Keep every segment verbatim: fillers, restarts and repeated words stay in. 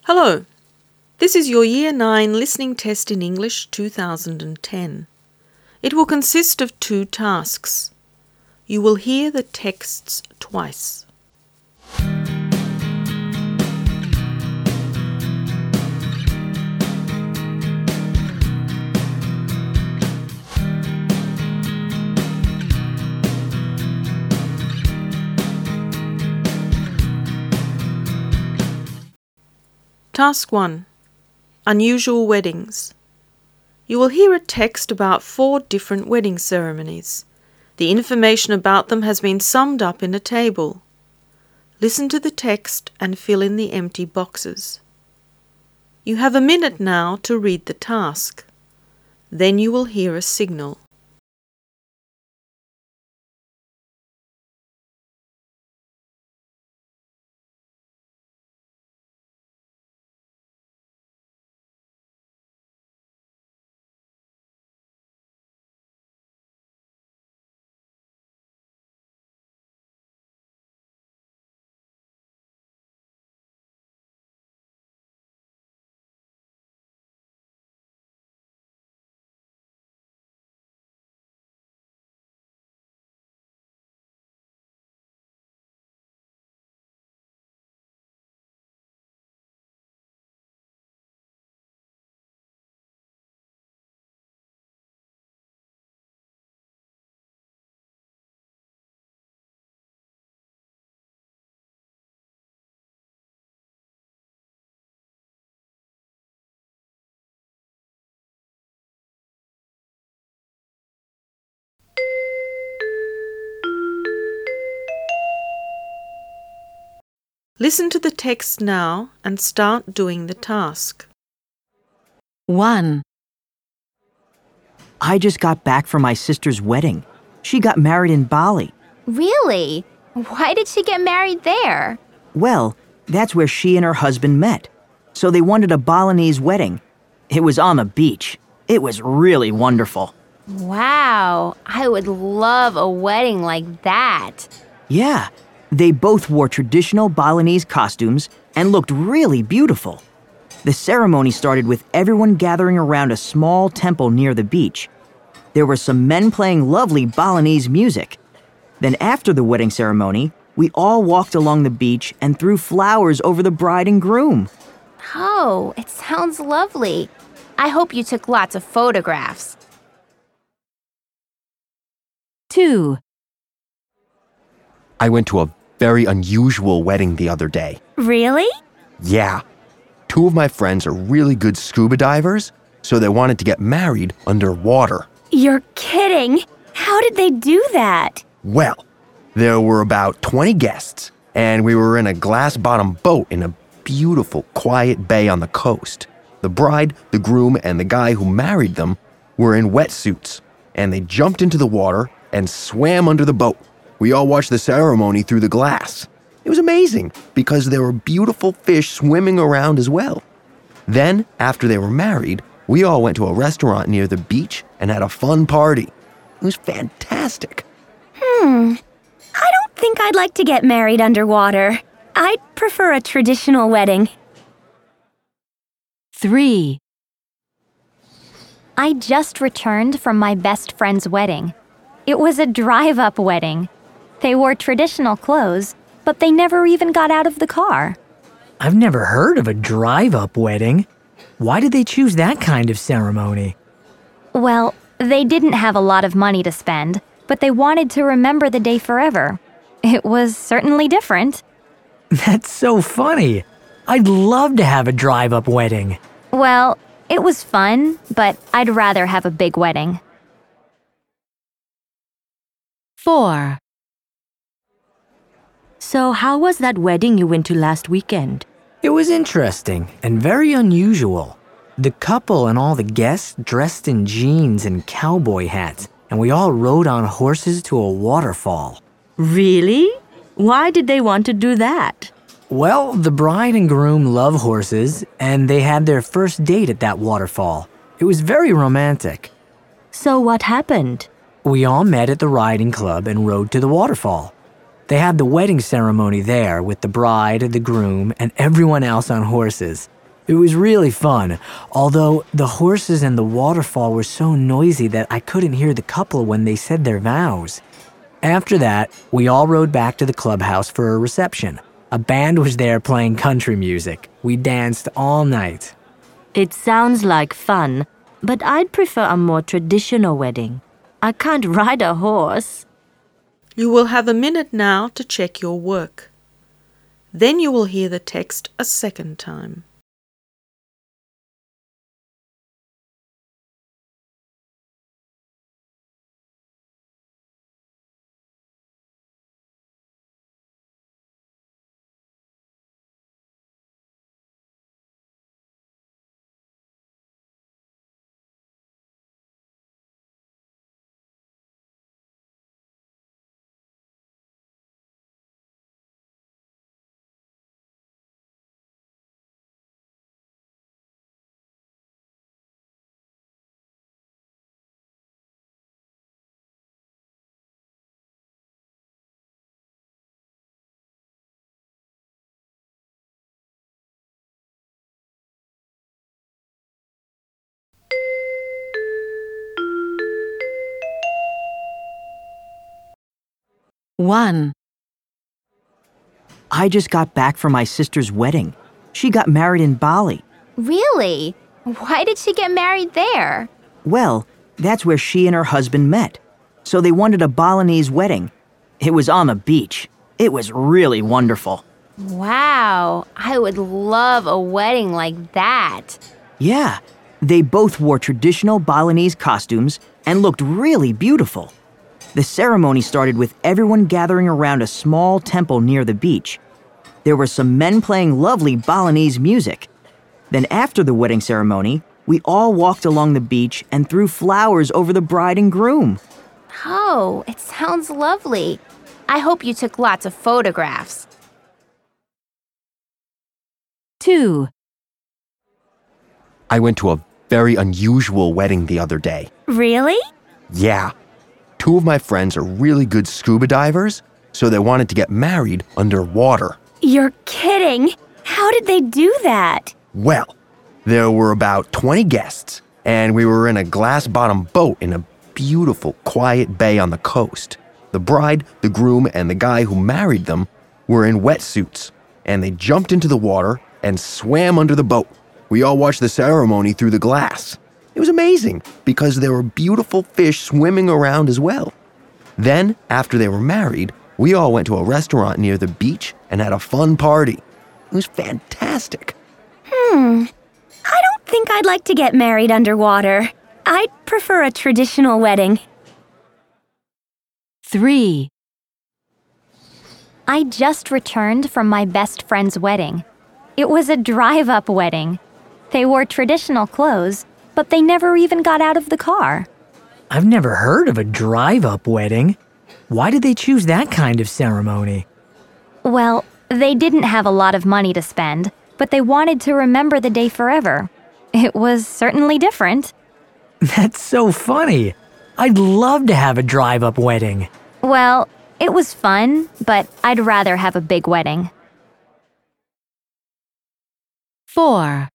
Hello, this is your Year nine Listening Test in English two thousand ten. It will consist of two tasks. You will hear the texts twice. Task one. Unusual weddings. You will hear a text about four different wedding ceremonies. The information about them has been summed up in a table. Listen to the text and fill in the empty boxes. You have a minute now to read the task. Then you will hear a signal. Listen to the text now and start doing the task. one. I just got back from my sister's wedding. She got married in Bali. Really? Why did she get married there? Well, that's where she and her husband met. So they wanted a Balinese wedding. It was on the beach. It was really wonderful. Wow, I would love a wedding like that. Yeah, they both wore traditional Balinese costumes and looked really beautiful. The ceremony started with everyone gathering around a small temple near the beach. There were some men playing lovely Balinese music. Then after the wedding ceremony, we all walked along the beach and threw flowers over the bride and groom. Oh, it sounds lovely. I hope you took lots of photographs. two. I went to a very unusual wedding the other day. Really? Yeah. Two of my friends are really good scuba divers, so they wanted to get married underwater. You're kidding. How did they do that? Well, there were about twenty guests, and we were in a glass-bottom boat in a beautiful, quiet bay on the coast. The bride, the groom, and the guy who married them were in wetsuits, and they jumped into the water and swam under the boat. We all watched the ceremony through the glass. It was amazing because there were beautiful fish swimming around as well. Then, after they were married, we all went to a restaurant near the beach and had a fun party. It was fantastic. Hmm. I don't think I'd like to get married underwater. I'd prefer a traditional wedding. three. I just returned from my best friend's wedding. It was a drive-up wedding. They wore traditional clothes, but they never even got out of the car. I've never heard of a drive-up wedding. Why did they choose that kind of ceremony? Well, they didn't have a lot of money to spend, but they wanted to remember the day forever. It was certainly different. That's so funny. I'd love to have a drive-up wedding. Well, it was fun, but I'd rather have a big wedding. four. So how was that wedding you went to last weekend? It was interesting and very unusual. The couple and all the guests dressed in jeans and cowboy hats, and we all rode on horses to a waterfall. Really? Why did they want to do that? Well, the bride and groom love horses, and they had their first date at that waterfall. It was very romantic. So what happened? We all met at the riding club and rode to the waterfall. They had the wedding ceremony there with the bride, the groom, and everyone else on horses. It was really fun, although the horses and the waterfall were so noisy that I couldn't hear the couple when they said their vows. After that, we all rode back to the clubhouse for a reception. A band was there playing country music. We danced all night. It sounds like fun, but I'd prefer a more traditional wedding. I can't ride a horse. You will have a minute now to check your work. Then you will hear the text a second time. One. I just got back from my sister's wedding. She got married in Bali. Really? Why did she get married there? Well, that's where she and her husband met. So they wanted a Balinese wedding. It was on the beach. It was really wonderful. Wow, I would love a wedding like that. Yeah, they both wore traditional Balinese costumes and looked really beautiful. The ceremony started with everyone gathering around a small temple near the beach. There were some men playing lovely Balinese music. Then after the wedding ceremony, we all walked along the beach and threw flowers over the bride and groom. Oh, it sounds lovely. I hope you took lots of photographs. Two. I went to a very unusual wedding the other day. Really? Yeah. Two of my friends are really good scuba divers, so they wanted to get married underwater. You're kidding. How did they do that? Well, there were about twenty guests, and we were in a glass-bottom boat in a beautiful, quiet bay on the coast. The bride, the groom, and the guy who married them were in wetsuits, and they jumped into the water and swam under the boat. We all watched the ceremony through the glass. It was amazing because there were beautiful fish swimming around as well. Then, after they were married, we all went to a restaurant near the beach and had a fun party. It was fantastic. Hmm. I don't think I'd like to get married underwater. I'd prefer a traditional wedding. Three. I just returned from my best friend's wedding. It was a drive-up wedding. They wore traditional clothes, but they never even got out of the car. I've never heard of a drive-up wedding. Why did they choose that kind of ceremony? Well, they didn't have a lot of money to spend, but they wanted to remember the day forever. It was certainly different. That's so funny. I'd love to have a drive-up wedding. Well, it was fun, but I'd rather have a big wedding. Four.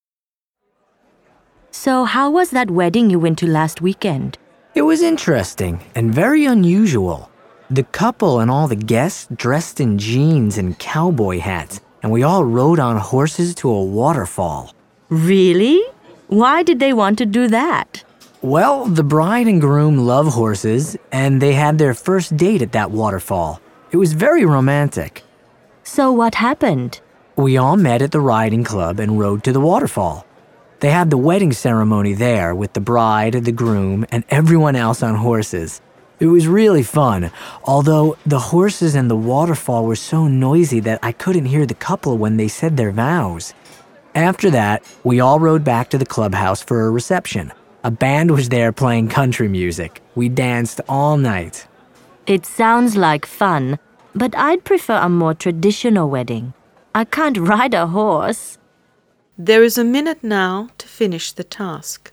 So how was that wedding you went to last weekend? It was interesting and very unusual. The couple and all the guests dressed in jeans and cowboy hats, and we all rode on horses to a waterfall. Really? Why did they want to do that? Well, the bride and groom love horses, and they had their first date at that waterfall. It was very romantic. So what happened? We all met at the riding club and rode to the waterfall. They had the wedding ceremony there with the bride, the groom, and everyone else on horses. It was really fun, although the horses and the waterfall were so noisy that I couldn't hear the couple when they said their vows. After that, we all rode back to the clubhouse for a reception. A band was there playing country music. We danced all night. It sounds like fun, but I'd prefer a more traditional wedding. I can't ride a horse. There is a minute now to finish the task.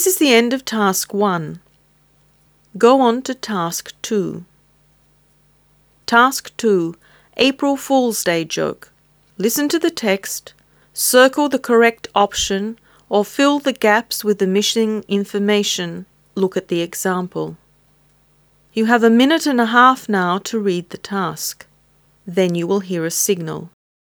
This is the end of task one. Go on to task two. Task two, April Fool's Day joke. Listen to the text, circle the correct option, or fill the gaps with the missing information. Look at the example. You have a minute and a half now to read the task. Then you will hear a signal.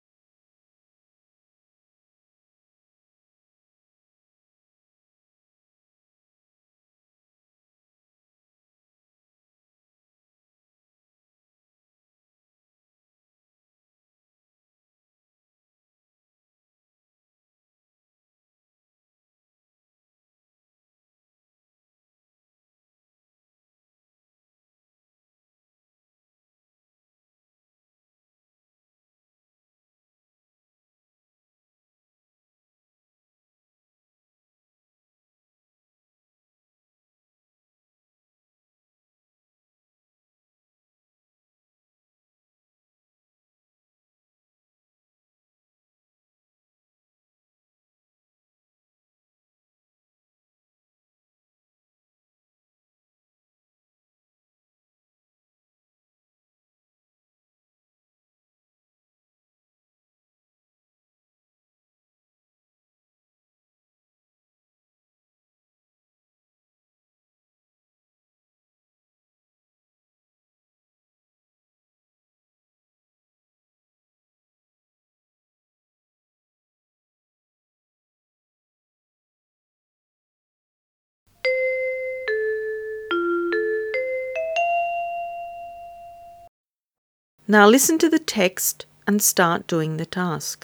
Now listen to the text and start doing the task.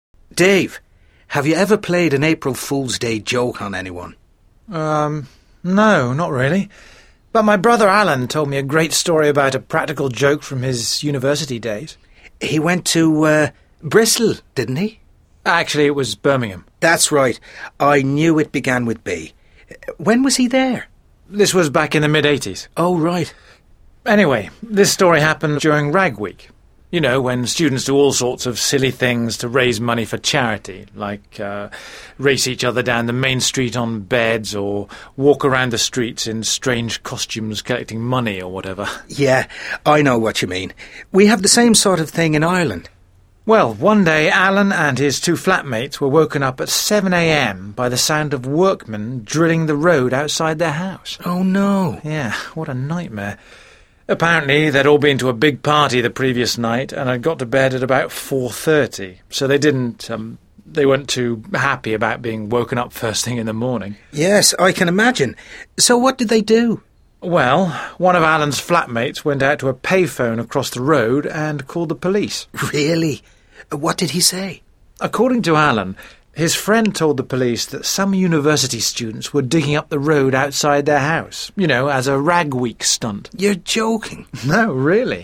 Dave, have you ever played an April Fool's Day joke on anyone? Um, no, not really. But my brother Alan told me a great story about a practical joke from his university days. He went to, uh, Bristol, didn't he? Actually, it was Birmingham. That's right. I knew it began with B. When was he there? This was back in the mid-eighties. Oh, right. Anyway, this story happened during Rag Week. You know, when students do all sorts of silly things to raise money for charity, like uh, race each other down the main street on beds or walk around the streets in strange costumes collecting money or whatever. Yeah, I know what you mean. We have the same sort of thing in Ireland. Well, one day Alan and his two flatmates were woken up at seven a m by the sound of workmen drilling the road outside their house. Oh, no. Yeah, what a nightmare. Apparently, they'd all been to a big party the previous night and had got to bed at about four thirty, so they didn't, um, they weren't too happy about being woken up first thing in the morning. Yes, I can imagine. So what did they do? Well, one of Alan's flatmates went out to a payphone across the road and called the police. Really? What did he say? According to Alan, his friend told the police that some university students were digging up the road outside their house, you know, as a Rag Week stunt. You're joking. No, really.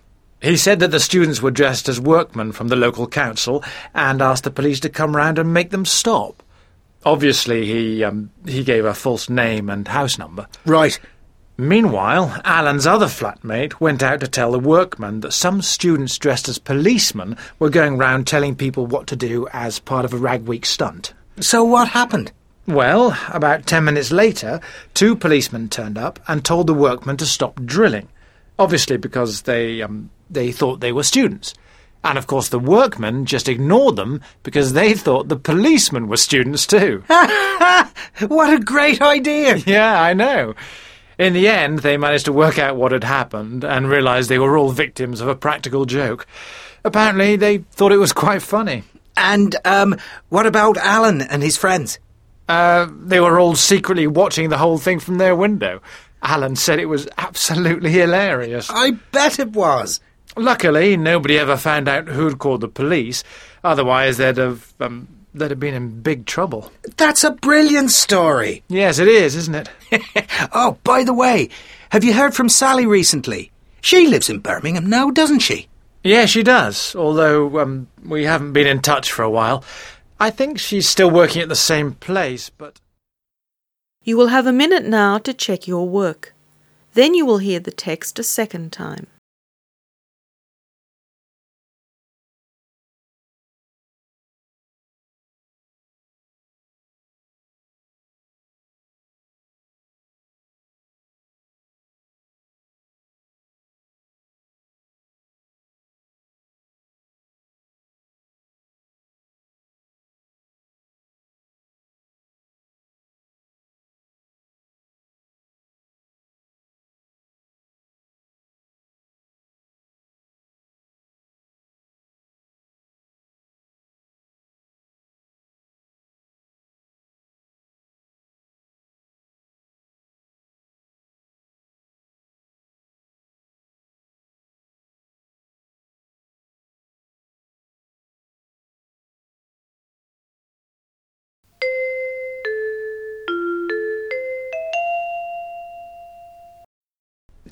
He said that the students were dressed as workmen from the local council and asked the police to come round and make them stop. Obviously, he um, he gave a false name and house number. Right. Meanwhile, Alan's other flatmate went out to tell the workmen that some students dressed as policemen were going round telling people what to do as part of a Rag Week stunt. So what happened? Well, about ten minutes later, two policemen turned up and told the workmen to stop drilling, obviously because they um, they thought they were students. And of course the workmen just ignored them because they thought the policemen were students too. What a great idea! Yeah, I know. In the end, they managed to work out what had happened and realised they were all victims of a practical joke. Apparently, they thought it was quite funny. And, um, what about Alan and his friends? Uh, they were all secretly watching the whole thing from their window. Alan said it was absolutely hilarious. I bet it was. Luckily, nobody ever found out who'd called the police. Otherwise, they'd have, um, they'd have been in big trouble. That's a brilliant story. Yes, it is, isn't it? Oh, by the way, have you heard from Sally recently? She lives in Birmingham now, doesn't she? Yeah, she does, although um, we haven't been in touch for a while. I think she's still working at the same place, but... You will have a minute now to check your work. Then you will hear the text a second time.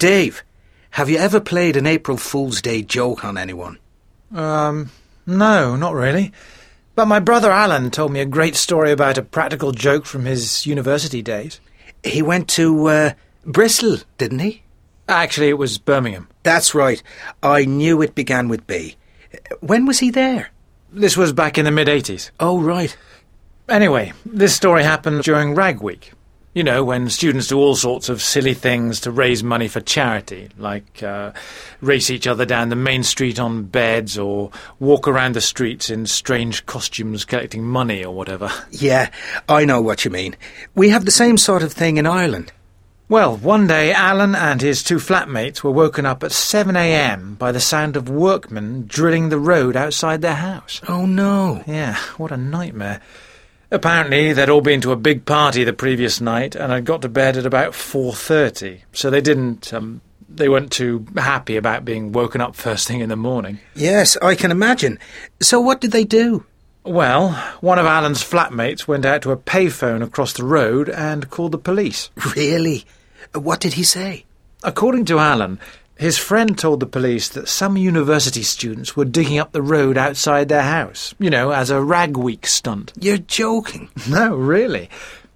Dave, have you ever played an April Fool's Day joke on anyone? Um, no, not really. But my brother Alan told me a great story about a practical joke from his university days. He went to uh, Bristol, didn't he? Actually, it was Birmingham. That's right. I knew it began with B. When was he there? This was back in the mid-eighties. Oh, right. Anyway, this story happened during Rag Week. You know, when students do all sorts of silly things to raise money for charity, like uh, race each other down the main street on beds or walk around the streets in strange costumes collecting money or whatever. Yeah, I know what you mean. We have the same sort of thing in Ireland. Well, one day Alan and his two flatmates were woken up at seven a m by the sound of workmen drilling the road outside their house. Oh, no. Yeah, what a nightmare. Apparently, they'd all been to a big party the previous night and had got to bed at about four thirty, so they didn't, um, they weren't too happy about being woken up first thing in the morning. Yes, I can imagine. So what did they do? Well, one of Alan's flatmates went out to a payphone across the road and called the police. Really? What did he say? According to Alan, his friend told the police that some university students were digging up the road outside their house, you know, as a Rag Week stunt. You're joking. No, really.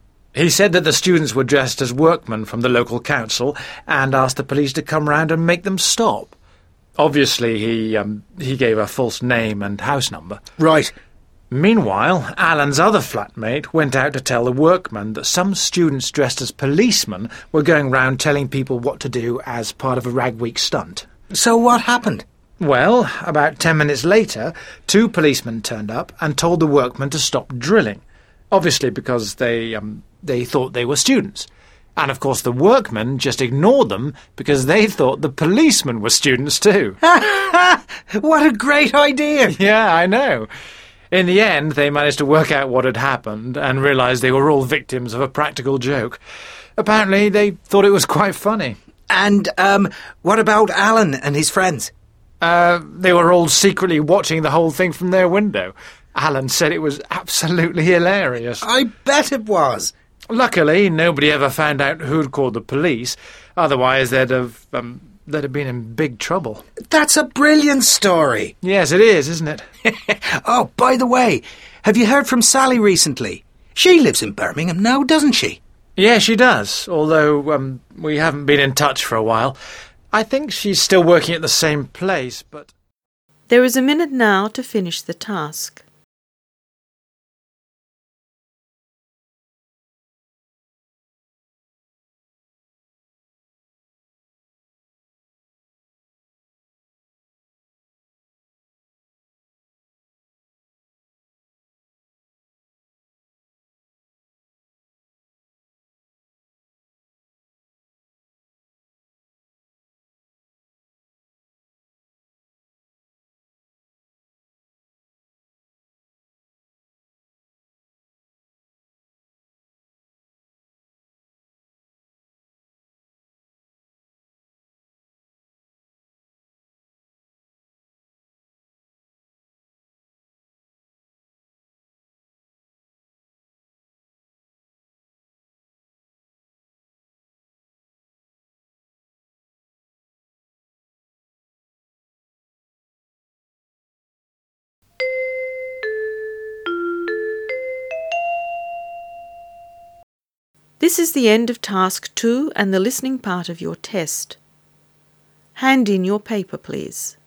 He said that the students were dressed as workmen from the local council and asked the police to come round and make them stop. Obviously, he um, he gave a false name and house number. Right. Meanwhile, Alan's other flatmate went out to tell the workmen that some students dressed as policemen were going round telling people what to do as part of a Rag Week stunt. So what happened? Well, about ten minutes later, two policemen turned up and told the workmen to stop drilling, obviously because they um, they thought they were students. And of course the workmen just ignored them because they thought the policemen were students too. What a great idea! Yeah, I know. In the end, they managed to work out what had happened and realised they were all victims of a practical joke. Apparently, they thought it was quite funny. And, um, what about Alan and his friends? Uh, they were all secretly watching the whole thing from their window. Alan said it was absolutely hilarious. I bet it was. Luckily, nobody ever found out who'd called the police. Otherwise, they'd have, um, they'd have been in big trouble. That's a brilliant story. Yes, it is, isn't it? Oh, by the way, have you heard from Sally recently? She lives in Birmingham now, doesn't she? Yeah, she does, although um, we haven't been in touch for a while. I think she's still working at the same place, but... There is a minute now to finish the task. This is the end of task two and the listening part of your test. Hand in your paper, please.